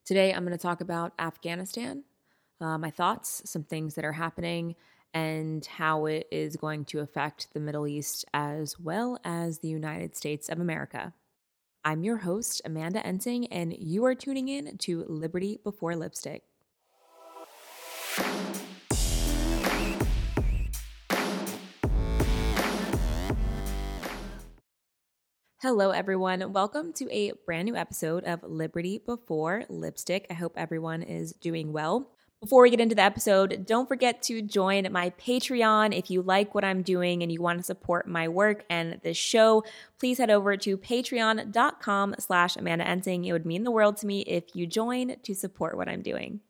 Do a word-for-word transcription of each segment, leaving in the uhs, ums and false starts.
Today, I'm going to talk about Afghanistan, uh, my thoughts, some things that are happening, and how it is going to affect the Middle East as well as the United States of America. I'm your host, Amanda Ensing, and you are tuning in to Liberty Before Lipstick. Hello, everyone. Welcome to a brand new episode of Liberty Before Lipstick. I hope everyone is doing well. Before we get into the episode, don't forget to join my Patreon. If you like what I'm doing and you want to support my work and this show, please head over to patreon.com slash Amanda Ensing. It would mean the world to me if you join to support what I'm doing.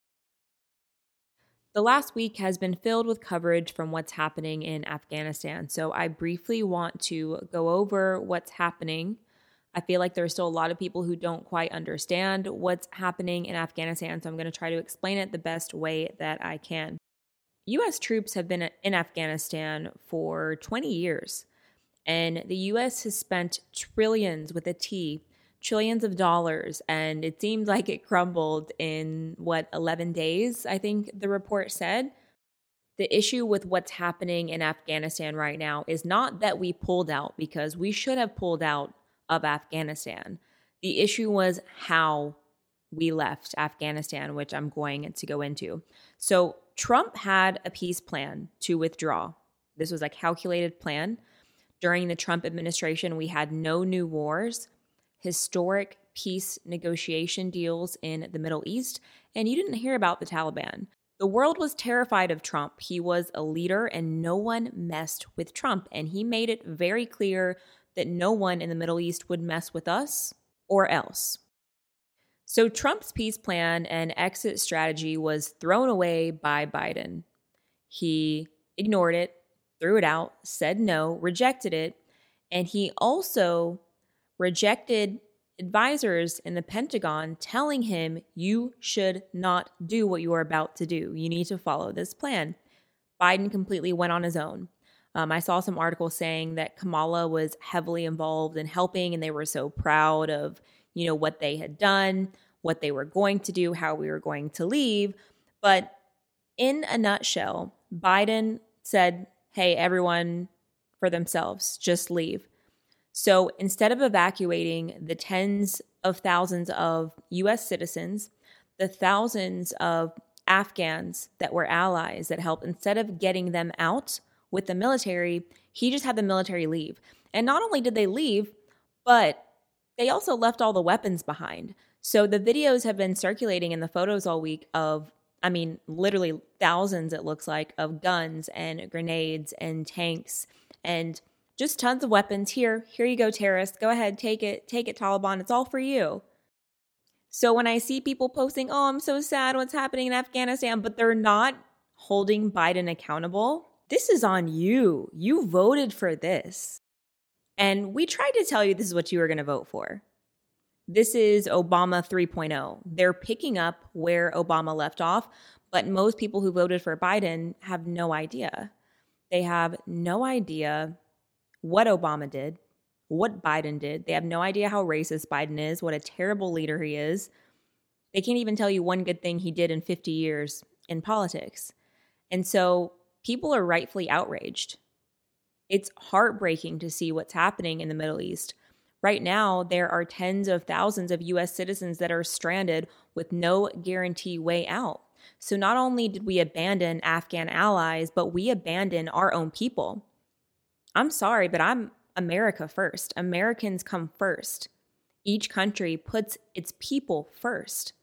The last week has been filled with coverage from what's happening in Afghanistan, so I briefly want to go over what's happening. I feel like there's still a lot of people who don't quite understand what's happening in Afghanistan, so I'm going to try to explain it the best way that I can. U S troops have been in Afghanistan for twenty years, and the U S has spent trillions with a T trillions of dollars, and it seemed like it crumbled in, what, eleven days, I think the report said. The issue with what's happening in Afghanistan right now is not that we pulled out, because we should have pulled out of Afghanistan. The issue was how we left Afghanistan, which I'm going to go into. So Trump had a peace plan to withdraw. This was a calculated plan. During the Trump administration, we had no new wars, historic peace negotiation deals in the Middle East, and you didn't hear about the Taliban. The world was terrified of Trump. He was a leader and no one messed with Trump, and he made it very clear that no one in the Middle East would mess with us or else. So Trump's peace plan and exit strategy was thrown away by Biden. He ignored it, threw it out, said no, rejected it, and he also rejected advisors in the Pentagon telling him, you should not do what you are about to do. You need to follow this plan. Biden completely went on his own. Um, I saw some articles saying that Kamala was heavily involved in helping, and they were so proud of, you know, what they had done, what they were going to do, how we were going to leave. But in a nutshell, Biden said, hey, everyone for themselves, just leave. So instead of evacuating the tens of thousands of U S citizens, the thousands of Afghans that were allies that helped, instead of getting them out with the military, he just had the military leave. And not only did they leave, but they also left all the weapons behind. So the videos have been circulating in the photos all week of, I mean, literally thousands, it looks like, of guns and grenades and tanks and just tons of weapons. Here, here you go, terrorists. Go ahead, take it, take it, Taliban. It's all for you. So when I see people posting, oh, I'm so sad what's happening in Afghanistan, but they're not holding Biden accountable, this is on you. You voted for this. And we tried to tell you this is what you were going to vote for. This is Obama three point oh. They're picking up where Obama left off, but most people who voted for Biden have no idea. They have no idea what Obama did, what Biden did. They have no idea how racist Biden is, what a terrible leader he is. They can't even tell you one good thing he did in fifty years in politics. And so people are rightfully outraged. It's heartbreaking to see what's happening in the Middle East. Right now, there are tens of thousands of U S citizens that are stranded with no guarantee way out. So not only did we abandon Afghan allies, but we abandoned our own people. I'm sorry, but I'm America first. Americans come first. Each country puts its people first.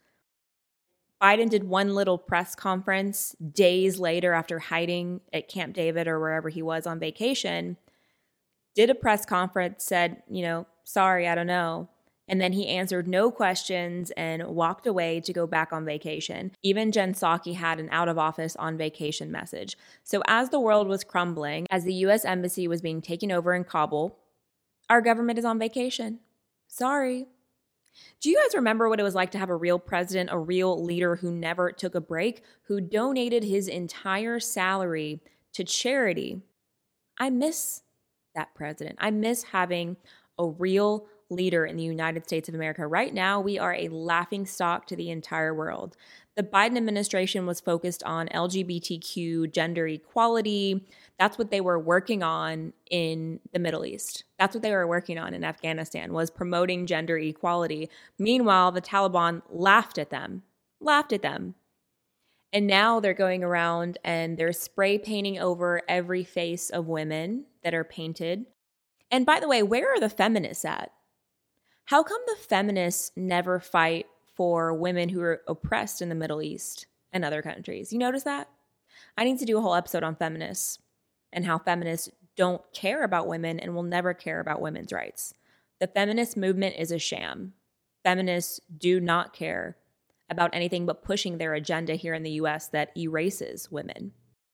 Biden did one little press conference days later after hiding at Camp David or wherever he was on vacation, did a press conference, said, you know, sorry, I don't know. And then he answered no questions and walked away to go back on vacation. Even Jen Psaki had an out of office on vacation message. So as the world was crumbling, as the U S embassy was being taken over in Kabul, our government is on vacation. Sorry. Do you guys remember what it was like to have a real president, a real leader who never took a break, who donated his entire salary to charity? I miss that president. I miss having a real leader in the United States of America. Right now, we are a laughingstock to the entire world. The Biden administration was focused on L G B T Q, gender equality. That's what they were working on in the Middle East. That's what they were working on in Afghanistan, was promoting gender equality. Meanwhile, the Taliban laughed at them, laughed at them. And now they're going around and they're spray painting over every face of women that are painted. And by the way, where are the feminists at? How come the feminists never fight for women who are oppressed in the Middle East and other countries? You notice that? I need to do a whole episode on feminists and how feminists don't care about women and will never care about women's rights. The feminist movement is a sham. Feminists do not care about anything but pushing their agenda here in the U S that erases women.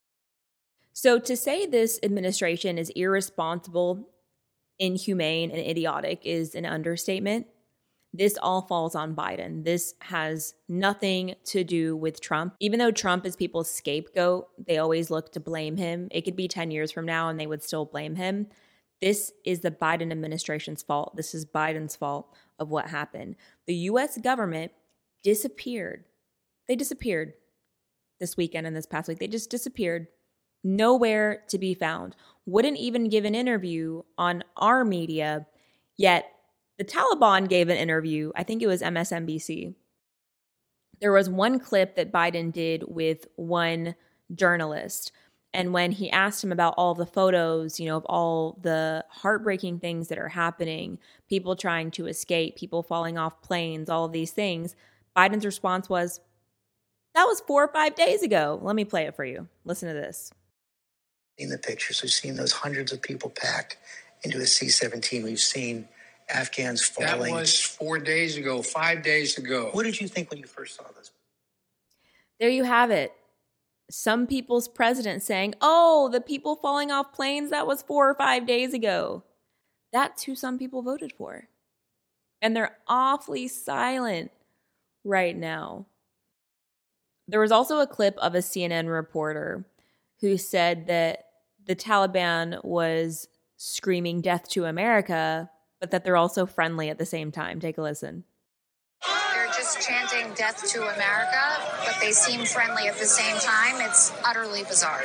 So to say this administration is irresponsible, inhumane, and idiotic is an understatement. This all falls on Biden. This has nothing to do with Trump. Even though Trump is people's scapegoat, they always look to blame him. It could be ten years from now and they would still blame him. This is the Biden administration's fault. This is Biden's fault of what happened. The U S government disappeared. They disappeared this weekend and this past week. They just disappeared. Nowhere to be found. Wouldn't even give an interview on our media, yet the Taliban gave an interview. I think it was M S N B C. There was one clip that Biden did with one journalist. And when he asked him about all the photos, you know, of all the heartbreaking things that are happening, people trying to escape, people falling off planes, all of these things, Biden's response was, that was four or five days ago. Let me play it for you. Listen to this. In the pictures, we've seen those hundreds of people packed into a C seventeen. We've seen Afghans falling. That was four days ago, five days ago. What did you think when you first saw this? There you have it. Some people's president saying, oh, the people falling off planes, that was four or five days ago. That's who some people voted for. And they're awfully silent right now. There was also a clip of a C N N reporter who said that the Taliban was screaming death to America, but that they're also friendly at the same time. Take a listen. They're just chanting death to America, but they seem friendly at the same time. It's utterly bizarre.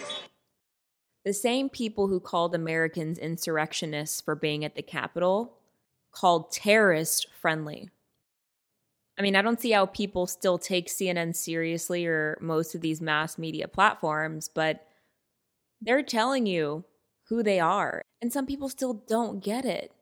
The same people who called Americans insurrectionists for being at the Capitol called terrorist friendly. I mean, I don't see how people still take C N N seriously or most of these mass media platforms, but they're telling you who they are. And some people still don't get it.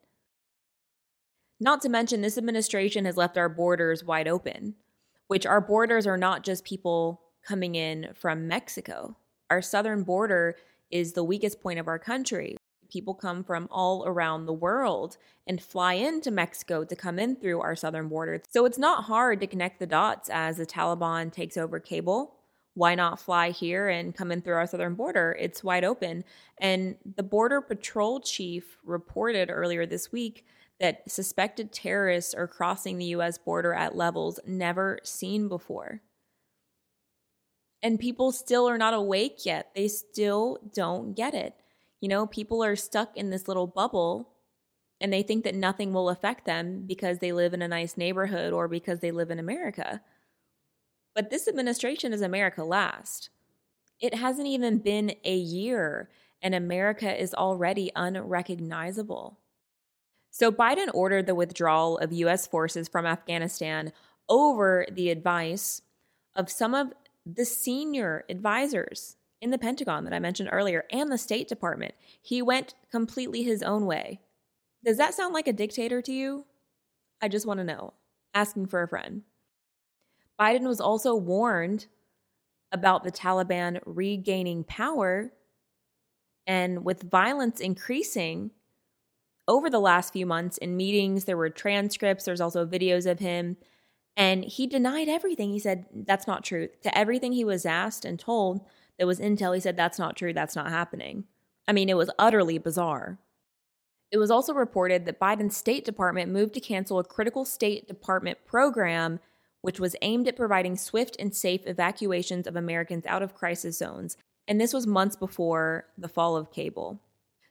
Not to mention, this administration has left our borders wide open, which our borders are not just people coming in from Mexico. Our southern border is the weakest point of our country. People come from all around the world and fly into Mexico to come in through our southern border. So it's not hard to connect the dots as the Taliban takes over cable. Why not fly here and come in through our southern border? It's wide open. And the Border Patrol chief reported earlier this week that suspected terrorists are crossing the U S border at levels never seen before. And people still are not awake yet. They still don't get it. You know, people are stuck in this little bubble and they think that nothing will affect them because they live in a nice neighborhood or because they live in America. But this administration is America last. It hasn't even been a year and America is already unrecognizable. So Biden ordered the withdrawal of U S forces from Afghanistan over the advice of some of the senior advisors in the Pentagon that I mentioned earlier and the State Department. He went completely his own way. Does that sound like a dictator to you? I just want to know. Asking for a friend. Biden was also warned about the Taliban regaining power, and with violence increasing over the last few months in meetings, there were transcripts, there's also videos of him, and he denied everything. He said, that's not true. To everything he was asked and told that was intel, he said, that's not true, that's not happening. I mean, it was utterly bizarre. It was also reported that Biden's State Department moved to cancel a critical State Department program which was aimed at providing swift and safe evacuations of Americans out of crisis zones. And this was months before the fall of cable.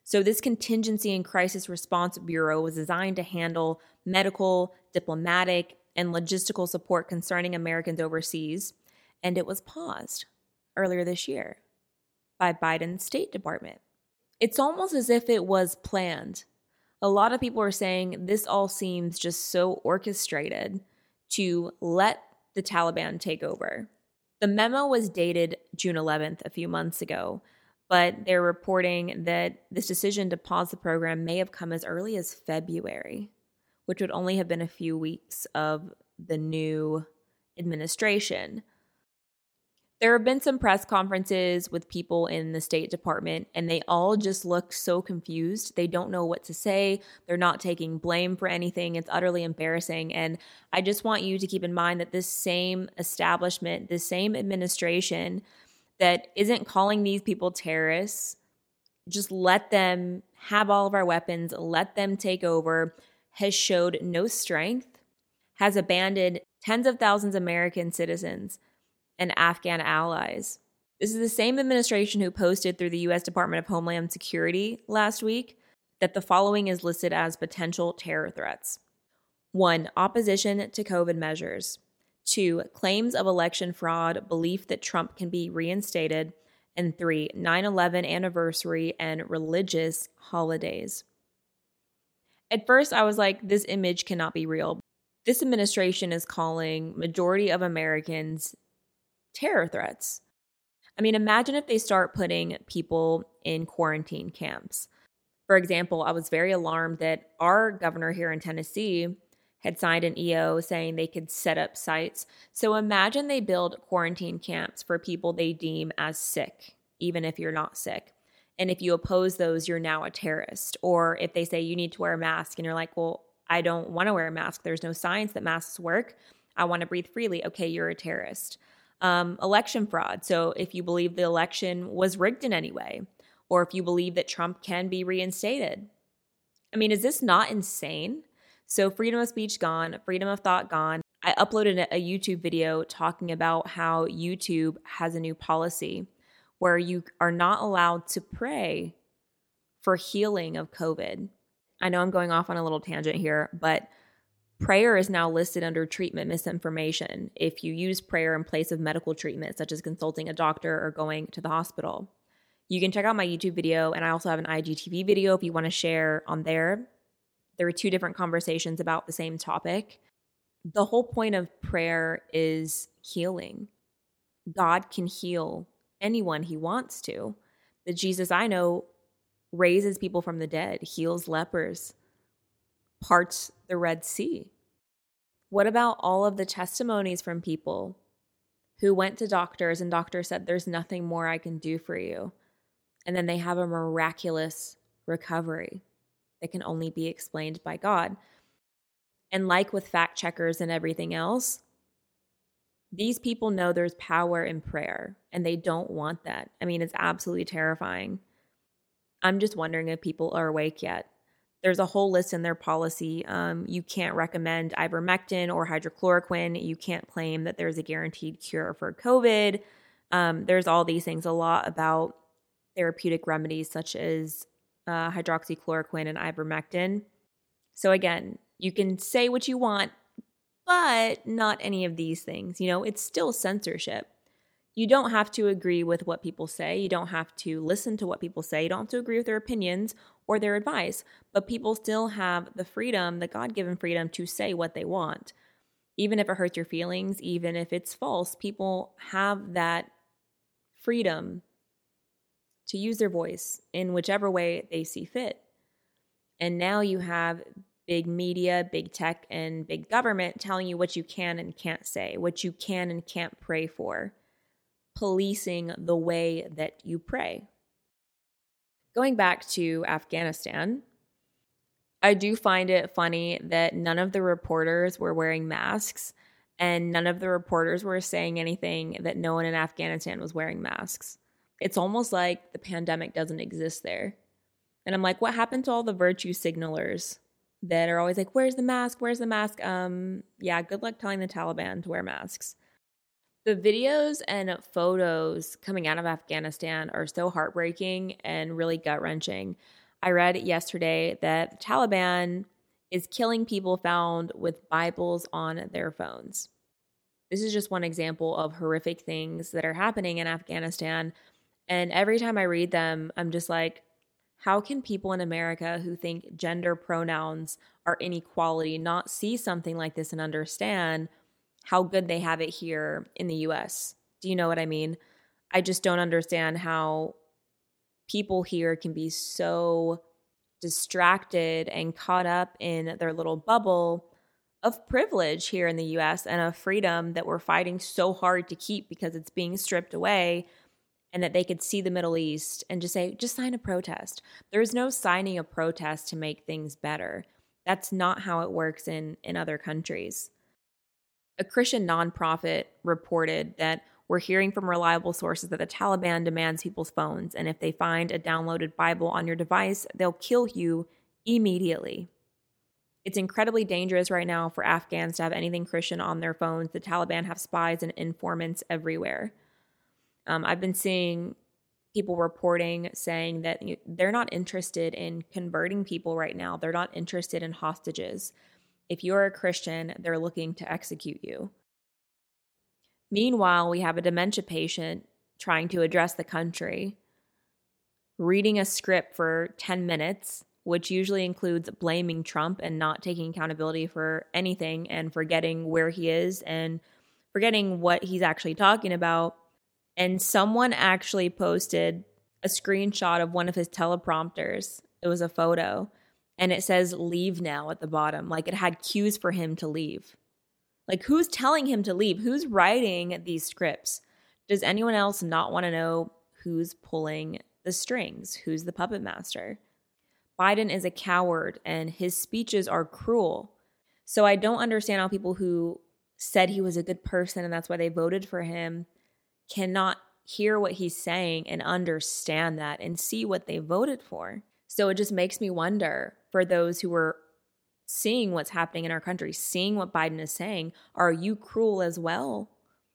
So this Contingency and Crisis Response Bureau was designed to handle medical, diplomatic, and logistical support concerning Americans overseas, and it was paused earlier this year by Biden's State Department. It's almost as if it was planned. A lot of people are saying this all seems just so orchestrated to let the Taliban take over. The memo was dated June eleventh, a few months ago, but they're reporting that this decision to pause the program may have come as early as February, which would only have been a few weeks of the new administration. There have been some press conferences with people in the State Department, and they all just look so confused. They don't know what to say. They're not taking blame for anything. It's utterly embarrassing. And I just want you to keep in mind that this same establishment, this same administration that isn't calling these people terrorists, just let them have all of our weapons, let them take over, has showed no strength, has abandoned tens of thousands of American citizens and Afghan allies. This is the same administration who posted through the U S Department of Homeland Security last week that the following is listed as potential terror threats. One, opposition to COVID measures. Two, claims of election fraud, belief that Trump can be reinstated. And three, nine eleven anniversary and religious holidays. At first, I was like, this image cannot be real. This administration is calling majority of Americans terror threats. I mean, imagine if they start putting people in quarantine camps. For example, I was very alarmed that our governor here in Tennessee had signed an E O saying they could set up sites. So imagine they build quarantine camps for people they deem as sick, even if you're not sick. And if you oppose those, you're now a terrorist. Or if they say you need to wear a mask and you're like, well, I don't want to wear a mask. There's no science that masks work. I want to breathe freely. Okay, you're a terrorist. Um, election fraud. So if you believe the election was rigged in any way, or if you believe that Trump can be reinstated. I mean, is this not insane? So freedom of speech gone, freedom of thought gone. I uploaded a YouTube video talking about how YouTube has a new policy where you are not allowed to pray for healing of COVID. I know I'm going off on a little tangent here, but prayer is now listed under treatment misinformation if you use prayer in place of medical treatment, such as consulting a doctor or going to the hospital. You can check out my YouTube video, and I also have an I G T V video if you want to share on there. There are two different conversations about the same topic. The whole point of prayer is healing. God can heal anyone he wants to. The Jesus I know raises people from the dead, heals lepers, parts the Red Sea. What about all of the testimonies from people who went to doctors and doctors said, there's nothing more I can do for you? And then they have a miraculous recovery that can only be explained by God. And like with fact checkers and everything else, these people know there's power in prayer and they don't want that. I mean, it's absolutely terrifying. I'm just wondering if people are awake yet. There's a whole list in their policy. Um, you can't recommend ivermectin or hydrochloroquine. You can't claim that there's a guaranteed cure for COVID. Um, there's all these things, a lot about therapeutic remedies such as uh, hydroxychloroquine and ivermectin. So again, you can say what you want, but not any of these things. You know, it's still censorship. You don't have to agree with what people say. You don't have to listen to what people say. You don't have to agree with their opinions or their advice. But people still have the freedom, the God-given freedom to say what they want. Even if it hurts your feelings, even if it's false, people have that freedom to use their voice in whichever way they see fit. And now you have big media, big tech, and big government telling you what you can and can't say, what you can and can't pray for, policing the way that you pray. Going back to Afghanistan, I do find it funny that none of the reporters were wearing masks and none of the reporters were saying anything that no one in Afghanistan was wearing masks. It's almost like the pandemic doesn't exist there. And I'm like, what happened to all the virtue signalers that are always like, where's the mask? Where's the mask? Um, yeah, good luck telling the Taliban to wear masks. The videos and photos coming out of Afghanistan are so heartbreaking and really gut-wrenching. I read yesterday that the Taliban is killing people found with Bibles on their phones. This is just one example of horrific things that are happening in Afghanistan. And every time I read them, I'm just like, how can people in America who think gender pronouns are inequality not see something like this and understand how good they have it here in the U S? Do you know what I mean? I just don't understand how people here can be so distracted and caught up in their little bubble of privilege here in the U S and of freedom that we're fighting so hard to keep because it's being stripped away, and that they could see the Middle East and just say, just sign a protest. There's no signing a protest to make things better. That's not how it works in, in other countries. A Christian nonprofit reported that we're hearing from reliable sources that the Taliban demands people's phones, and if they find a downloaded Bible on your device, they'll kill you immediately. It's incredibly dangerous right now for Afghans to have anything Christian on their phones. The Taliban have spies and informants everywhere. Um, I've been seeing people reporting saying that they're not interested in converting people right now. They're not interested in hostages. If you're a Christian, they're looking to execute you. Meanwhile, we have a dementia patient trying to address the country, reading a script for ten minutes, which usually includes blaming Trump and not taking accountability for anything and forgetting where he is and forgetting what he's actually talking about. And someone actually posted a screenshot of one of his teleprompters. It was a photo, and it says leave now at the bottom. Like it had cues for him to leave. Like who's telling him to leave? Who's writing these scripts? Does anyone else not want to know who's pulling the strings? Who's the puppet master? Biden is a coward and his speeches are cruel. So I don't understand how people who said he was a good person and that's why they voted for him cannot hear what he's saying and understand that and see what they voted for. So it just makes me wonder, for those who are seeing what's happening in our country, seeing what Biden is saying, are you cruel as well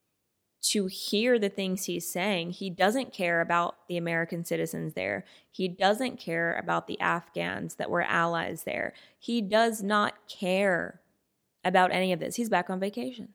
to hear the things he's saying? He doesn't care about the American citizens there. He doesn't care about the Afghans that were allies there. He does not care about any of this. He's back on vacation.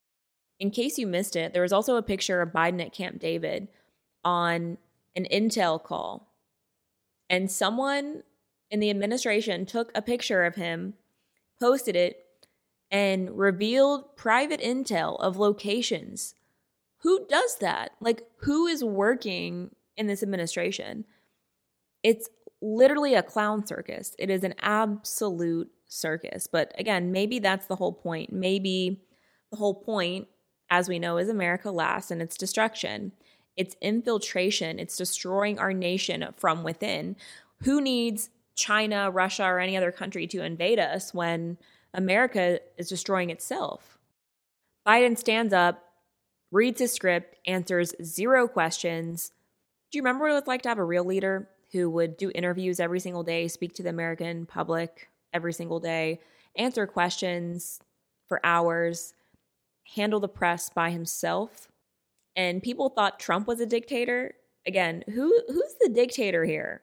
In case you missed it, there was also a picture of Biden at Camp David on an intel call. And someone in the administration took a picture of him, posted it, and revealed private intel of locations. Who does that? Like, who is working in this administration? It's literally a clown circus. It is an absolute circus. But again, maybe that's the whole point. Maybe the whole point, as we know, is America last and its destruction. It's infiltration. It's destroying our nation from within. Who needs China, Russia, or any other country to invade us when America is destroying itself? Biden stands up, reads his script, answers zero questions. Do you remember what it was like to have a real leader who would do interviews every single day, speak to the American public every single day, answer questions for hours, handle the press by himself? And people thought Trump was a dictator. Again, who who's the dictator here?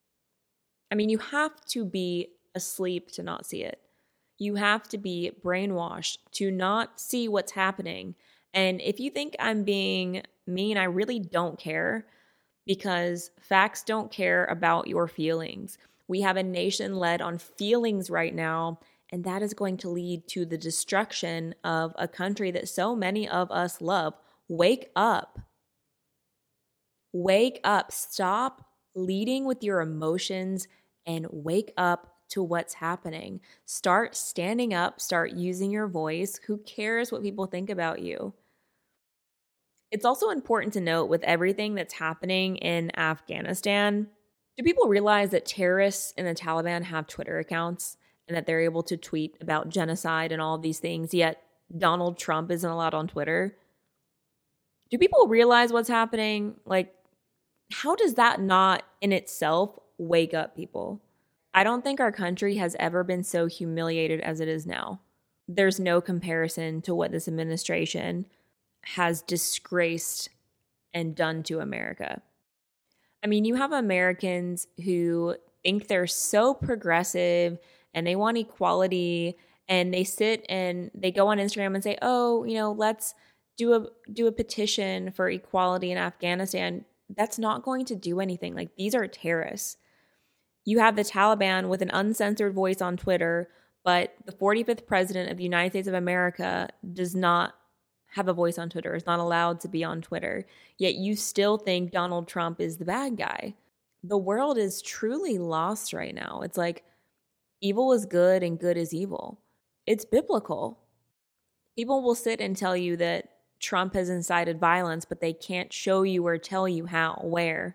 I mean, you have to be asleep to not see it. You have to be brainwashed to not see what's happening. And if you think I'm being mean, I really don't care, because facts don't care about your feelings. We have a nation led on feelings right now, and that is going to lead to the destruction of a country that so many of us love. Wake up. Wake up. Stop leading with your emotions and wake up to what's happening. Start standing up. Start using your voice. Who cares what people think about you? It's also important to note, with everything that's happening in Afghanistan, do people realize that terrorists in the Taliban have Twitter accounts and that they're able to tweet about genocide and all of these things, yet Donald Trump isn't allowed on Twitter? Do people realize what's happening? Like, how does that not in itself wake up people? I don't think our country has ever been so humiliated as it is now. There's no comparison to what this administration has disgraced and done to America. I mean, you have Americans who think they're so progressive and they want equality, and they sit and they go on Instagram and say, oh, you know, let's do a do a petition for equality in Afghanistan. That's not going to do anything. Like, these are terrorists. You have the Taliban with an uncensored voice on Twitter, but the forty-fifth president of the United States of America does not have a voice on Twitter, is not allowed to be on Twitter. Yet you still think Donald Trump is the bad guy. The world is truly lost right now. It's like evil is good and good is evil. It's biblical. People will sit and tell you that Trump has incited violence, but they can't show you or tell you how, where.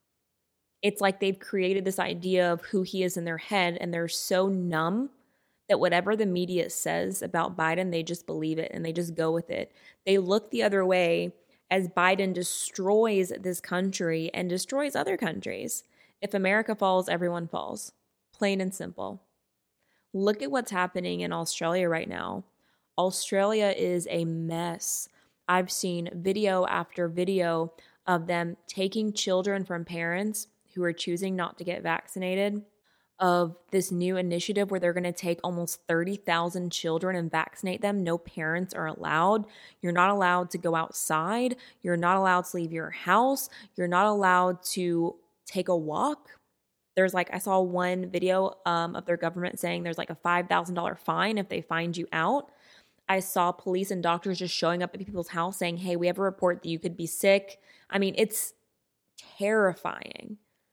It's like they've created this idea of who he is in their head, and they're so numb that whatever the media says about Biden, they just believe it and they just go with it. They look the other way as Biden destroys this country and destroys other countries. If America falls, everyone falls. Plain and simple. Look at what's happening in Australia right now. Australia is a mess. I've seen video after video of them taking children from parents who are choosing not to get vaccinated, of this new initiative where they're going to take almost thirty thousand children and vaccinate them. No parents are allowed. You're not allowed to go outside. You're not allowed to leave your house. You're not allowed to take a walk. There's like, I saw one video um, of their government saying there's like a five thousand dollars fine if they find you out. I saw police and doctors just showing up at people's house saying, hey, we have a report that you could be sick. I mean, it's terrifying.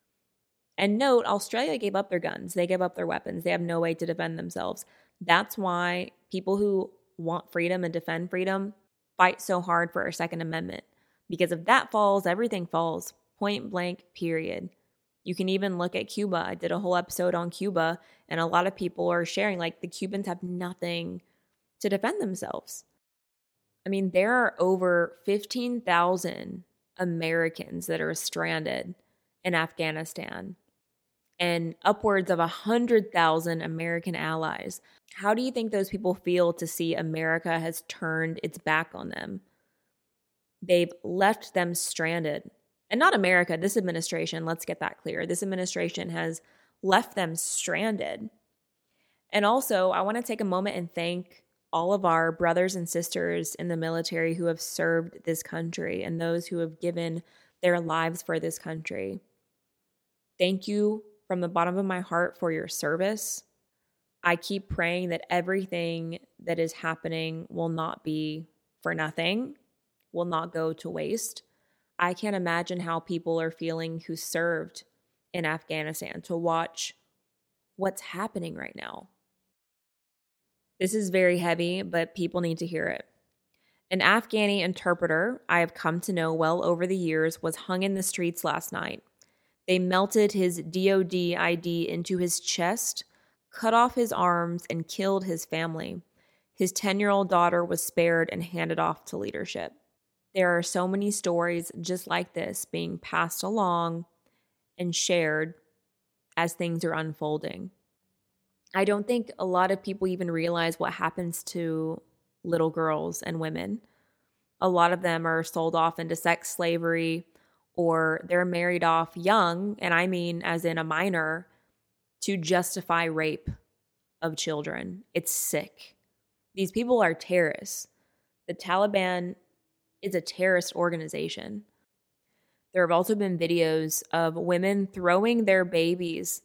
And note, Australia gave up their guns. They gave up their weapons. They have no way to defend themselves. That's why people who want freedom and defend freedom fight so hard for our Second Amendment. Because if that falls, everything falls. Point blank, period. You can even look at Cuba. I did a whole episode on Cuba, and a lot of people are sharing, like, the Cubans have nothing to defend themselves. I mean, there are over fifteen thousand Americans that are stranded in Afghanistan, and upwards of one hundred thousand American allies. How do you think those people feel to see America has turned its back on them? They've left them stranded. And not America, this administration, let's get that clear. This administration has left them stranded. And also, I want to take a moment and thank all of our brothers and sisters in the military who have served this country and those who have given their lives for this country. Thank you from the bottom of my heart for your service. I keep praying that everything that is happening will not be for nothing, will not go to waste. I can't imagine how people are feeling who served in Afghanistan to watch what's happening right now. This is very heavy, but people need to hear it. An Afghani interpreter I have come to know well over the years was hung in the streets last night. They melted his D O D I D into his chest, cut off his arms, and killed his family. His ten-year-old daughter was spared and handed off to leadership. There are so many stories just like this being passed along and shared as things are unfolding. I don't think a lot of people even realize what happens to little girls and women. A lot of them are sold off into sex slavery, or they're married off young, and I mean as in a minor, to justify rape of children. It's sick. These people are terrorists. The Taliban is a terrorist organization. There have also been videos of women throwing their babies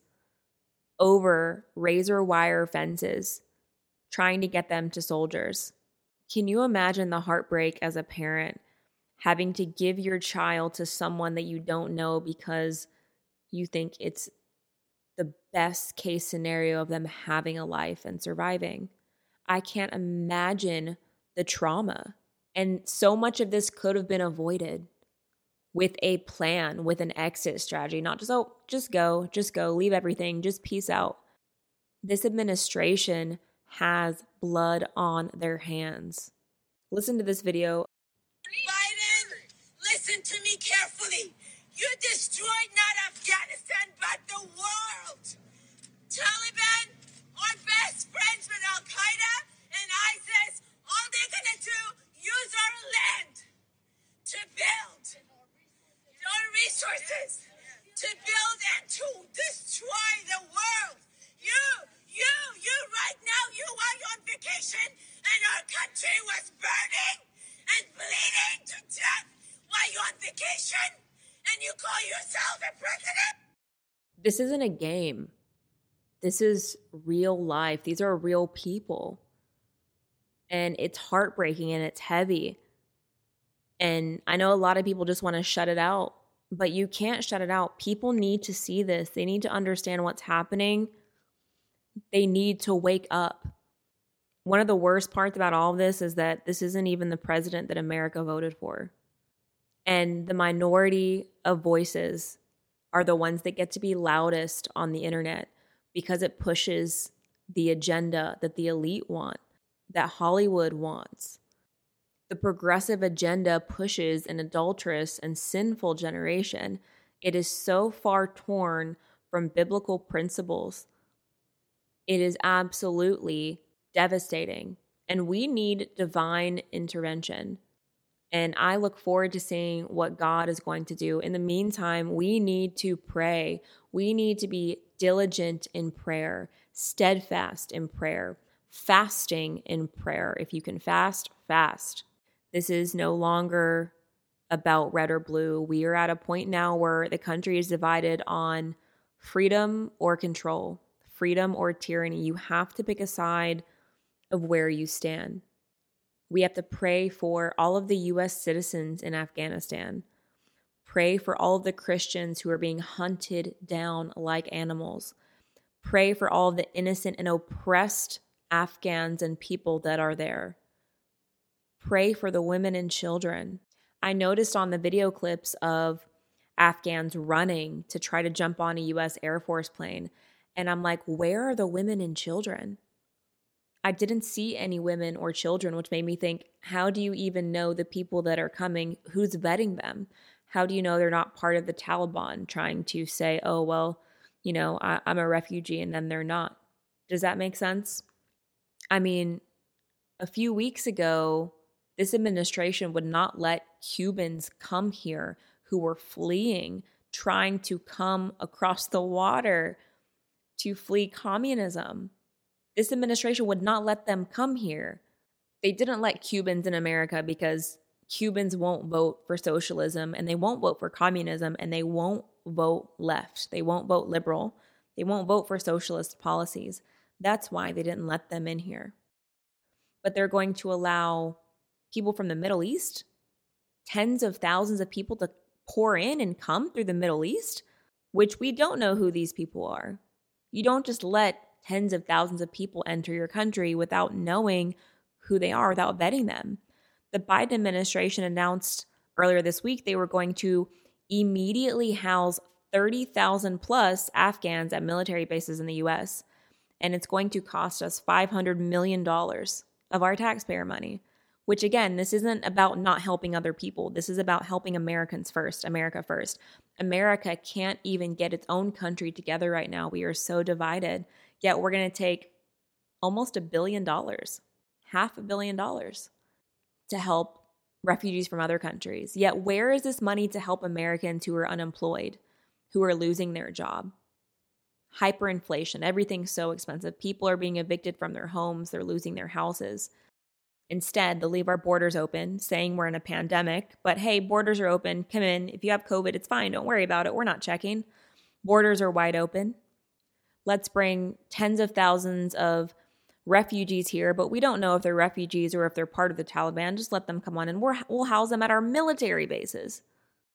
over razor wire fences, trying to get them to soldiers. Can you imagine the heartbreak as a parent having to give your child to someone that you don't know because you think it's the best case scenario of them having a life and surviving? I can't imagine the trauma. And so much of this could have been avoided with a plan, with an exit strategy, not just, oh, just go, just go, leave everything, just peace out. This administration has blood on their hands. Listen to this video. Biden, listen to me carefully. You destroyed not Afghanistan, but the world. Taliban are best friends with Al-Qaeda and ISIS. All they're going to do, use our land to build our resources, to build and to destroy yourself a president? This isn't a game. This is real life. These are real people. And it's heartbreaking and it's heavy. And I know a lot of people just want to shut it out, but you can't shut it out. People need to see this. They need to understand what's happening. They need to wake up. One of the worst parts about all of this is that this isn't even the president that America voted for. And the minority of voices are the ones that get to be loudest on the internet because it pushes the agenda that the elite want, that Hollywood wants. The progressive agenda pushes an adulterous and sinful generation. It is so far torn from biblical principles. It is absolutely devastating. And we need divine intervention. And I look forward to seeing what God is going to do. In the meantime, we need to pray. We need to be diligent in prayer, steadfast in prayer, fasting in prayer. If you can fast, fast. This is no longer about red or blue. We are at a point now where the country is divided on freedom or control, freedom or tyranny. You have to pick a side of where you stand. We have to pray for all of the U S citizens in Afghanistan. Pray for all of the Christians who are being hunted down like animals. Pray for all of the innocent and oppressed Afghans and people that are there. Pray for the women and children. I noticed on the video clips of Afghans running to try to jump on a U S Air Force plane, and I'm like, where are the women and children? I didn't see any women or children, which made me think, how do you even know the people that are coming? Who's vetting them? How do you know they're not part of the Taliban trying to say, oh, well, you know, I, I'm a refugee, and then they're not? Does that make sense? I mean, a few weeks ago, this administration would not let Cubans come here who were fleeing, trying to come across the water to flee communism. This administration would not let them come here. They didn't let Cubans in America because Cubans won't vote for socialism, and they won't vote for communism, and they won't vote left. They won't vote liberal. They won't vote for socialist policies. That's why they didn't let them in here. But they're going to allow people from the Middle East, tens of thousands of people to pour in and come through the Middle East, which we don't know who these people are. You don't just let tens of thousands of people enter your country without knowing who they are, without vetting them. The Biden administration announced earlier this week they were going to immediately house thirty thousand plus Afghans at military bases in the U S, and it's going to cost us five hundred million dollars of our taxpayer money, which again, this isn't about not helping other people. This is about helping Americans first, America first. America can't even get its own country together right now. We are so divided. Yet we're going to take almost a billion dollars, half a billion dollars to help refugees from other countries. Yet where is this money to help Americans who are unemployed, who are losing their job? Hyperinflation, everything's so expensive. People are being evicted from their homes. They're losing their houses. Instead, they'll leave our borders open, saying we're in a pandemic. But hey, borders are open. Come in. If you have COVID, it's fine. Don't worry about it. We're not checking. Borders are wide open. Let's bring tens of thousands of refugees here, but we don't know if they're refugees or if they're part of the Taliban. Just let them come on and we're, we'll house them at our military bases.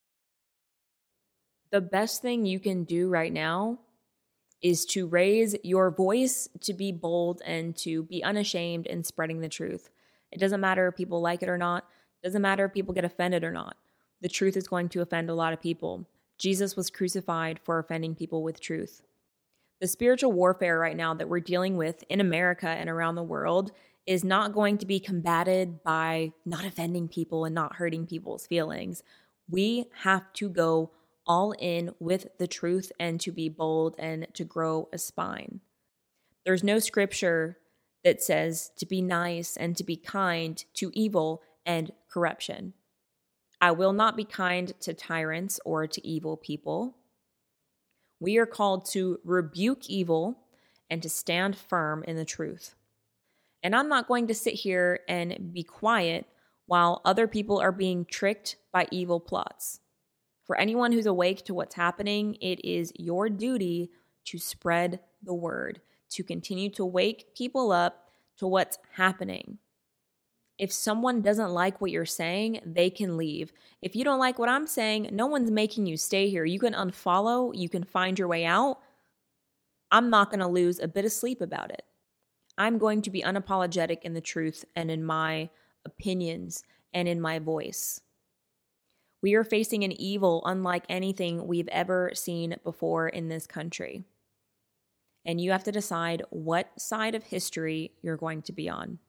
The best thing you can do right now is to raise your voice, to be bold, and to be unashamed in spreading the truth. It doesn't matter if people like it or not. It doesn't matter if people get offended or not. The truth is going to offend a lot of people. Jesus was crucified for offending people with truth. The spiritual warfare right now that we're dealing with in America and around the world is not going to be combated by not offending people and not hurting people's feelings. We have to go all in with the truth and to be bold and to grow a spine. There's no scripture that says to be nice and to be kind to evil and corruption. I will not be kind to tyrants or to evil people. We are called to rebuke evil and to stand firm in the truth. And I'm not going to sit here and be quiet while other people are being tricked by evil plots. For anyone who's awake to what's happening, it is your duty to spread the word, to continue to wake people up to what's happening. If someone doesn't like what you're saying, they can leave. If you don't like what I'm saying, no one's making you stay here. You can unfollow, you can find your way out. I'm not going to lose a bit of sleep about it. I'm going to be unapologetic in the truth and in my opinions and in my voice. We are facing an evil unlike anything we've ever seen before in this country. And you have to decide what side of history you're going to be on.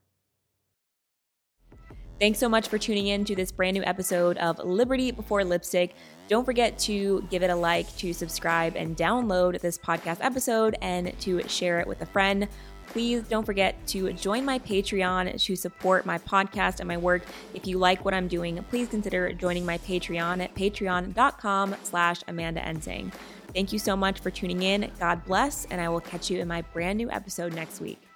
Thanks so much for tuning in to this brand new episode of Liberty Before Lipstick. Don't forget to give it a like, to subscribe, and download this podcast episode, and to share it with a friend. Please don't forget to join my Patreon to support my podcast and my work. If you like what I'm doing, please consider joining my Patreon at patreon.com slash Amanda Ensing. Thank you so much for tuning in. God bless, and I will catch you in my brand new episode next week.